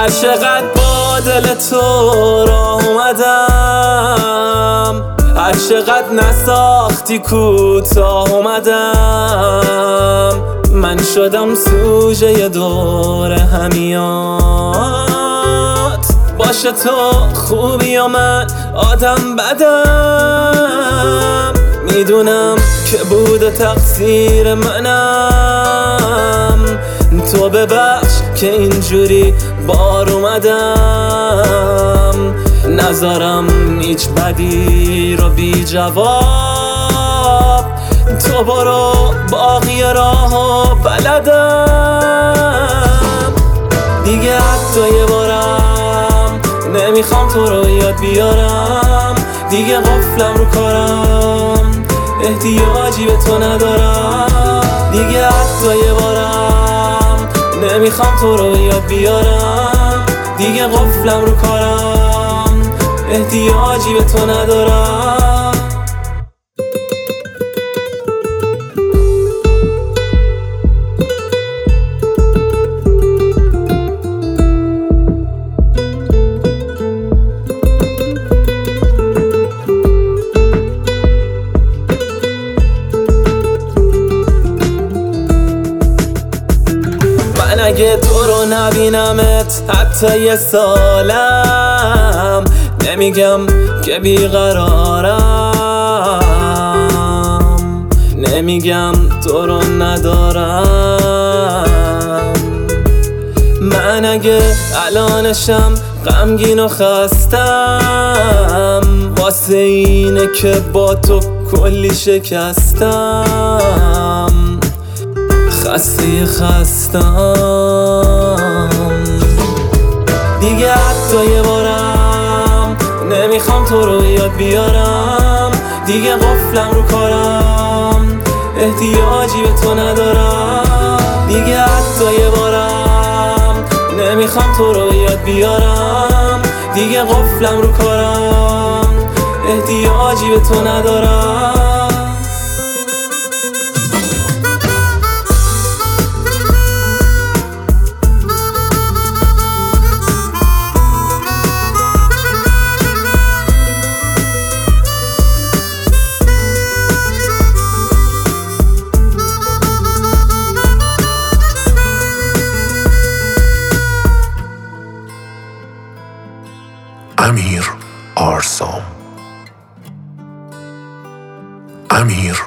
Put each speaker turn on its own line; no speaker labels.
هر چقدر با دل تو راه اومدم، هر چقدر نساختی کوتاه اومدم، من شدم سوژه دور همیات. باشه تو خوبی و من آدم بدم، میدونم که بوده تقصیر منم، تو ببخش که اینجوری بار اومدم، نذارم هیچ بدی رو بی جواب، تو برو باقی راهو بلدم. دیگه حتی یه بارم نمیخوام تو رو یاد بیارم، دیگه قفلم رو کارم احتیاجی به تو ندارم، دیگه حتی یه بارم نمیخوام تو رو یاد بیارم، دیگه قفلم رو کارم احتیاجی به تو ندارم. من اگه تو رو نبینمت حتی یه سالم، نمیگم که بیقرارم، نمیگم تو رو ندارم. من اگه الانشم غمگین و خستم، واسه اینه که با تو کلی شکستم، خستم. دیگه حتی یه بارم نمیخوام تو رو یاد بیارم، دیگه قفلم رو کارم احتیاجی به تو ندارم، دیگه حتی یه بارم نمیخوام تو رو یاد بیارم، دیگه قفلم رو کارم احتیاجی به تو ندارم.
امیر آرسام. امیر